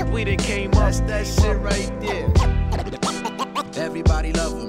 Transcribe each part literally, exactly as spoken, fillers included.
We done came up. That's that shit right there. Everybody love him.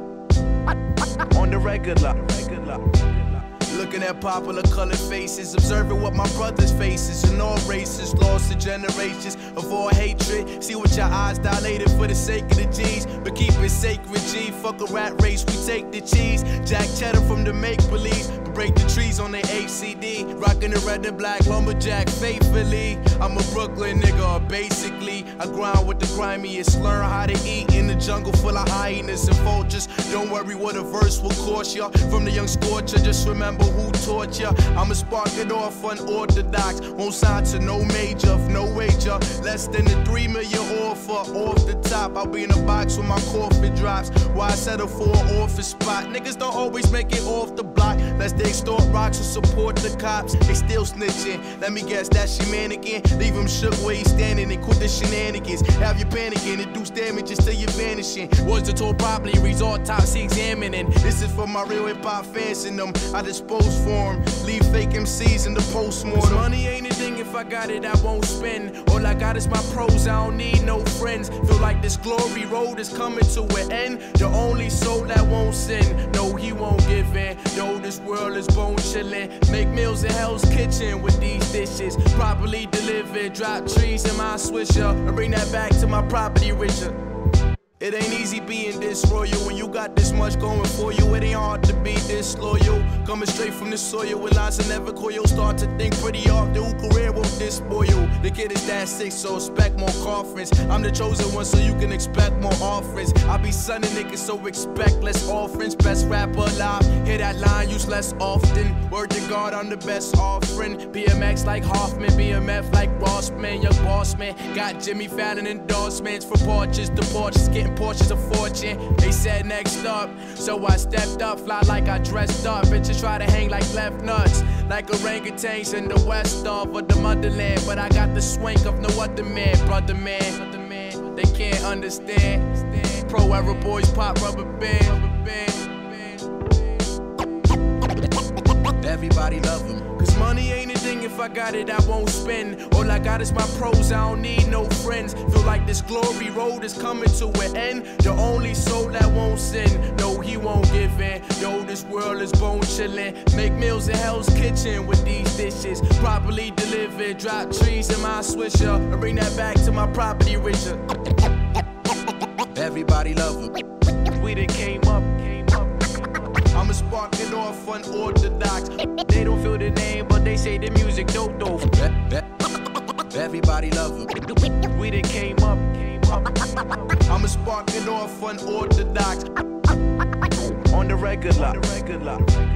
On the regular. regular. Looking at popular colored faces, observing what my brothers faces in all races, lost to generations of all hatred. See what your eyes dilated for the sake of the G's, but keep it sacred, G. Fuck a rat race, we take the cheese. Jack cheddar from the make-believe, but break the trees on their H C D. Rocking the red and black lumberjack faithfully. I'm a Brooklyn nigga, basically. I grind with the grimiest, learn how to eat in the jungle full of hyenas and vultures. Don't worry what a verse will cost ya. From the young scorcher, just remember who taught ya. I'ma spark it off unorthodox. Won't sign to no major, no wager. Less than a three million offer off the top. I'll be in a box when my coffin drops. Why settle for an office spot? Niggas don't always make it off the block. Lest they extort rocks or support the cops. They still snitching. Let me guess, that's your mannequin. Leave him shook where he's standing and quit the shenanigans. Have you panicking, induce damages till you're vanishing. Was the tour properly, resort tops examining. This is for my real hip hop fans in them. I dispose for them. Leave fake M Cs in the postmortem. Money ain't a thing, if I got it, I won't spend. All I got is my pros, I don't need no friends. Feel like this glory road is coming to an end. The only soul that won't sin, no, he won't give in. Yo, this world is bone chillin'. Make meals in Hell's Kitchen with these dishes. Properly delivered, drop trees in my swisher, and bring that back to my property richer. It ain't easy being this royal when you got this much going for you. It ain't hard to be disloyal. Coming straight from the soil with lines that never coil. You'll start to think pretty often who career won't dispoil. The kid is that sick, so expect more coffins. I'm the chosen one, so you can expect more offerings. I be sunning niggas, so expect less offerings. Best rapper alive, hear that line used less often. Word to God, I'm the best offering. B M X like Hoffman, B M F like Rossman. Young boss man, got Jimmy Fallon endorsements for porches to porches, getting Porsches of fortune. They said next up, so I stepped up, fly like I dressed up. Bitches try to hang like left nuts, like orangutans in the west of the motherland. But I got the swank of no other man, brother man. They can't understand. Pro era boys pop rubber band. Everybody love him. Cause money ain't a thing, if I got it, I won't spend. All I got is my pros, I don't need no friends. Feel like this glory road is coming to an end. The only soul that won't sin, no, he won't give in. Yo, this world is bone chillin'. Make meals in Hell's Kitchen with these dishes. Properly delivered, drop trees in my swisher, and bring that back to my property richer. Everybody love him. We done came up. I'ma spark it off unorthodox. They don't feel the name, but they say the music dope though. Everybody love him. We done came up. I'ma spark it off unorthodox. On the regular. On the regular.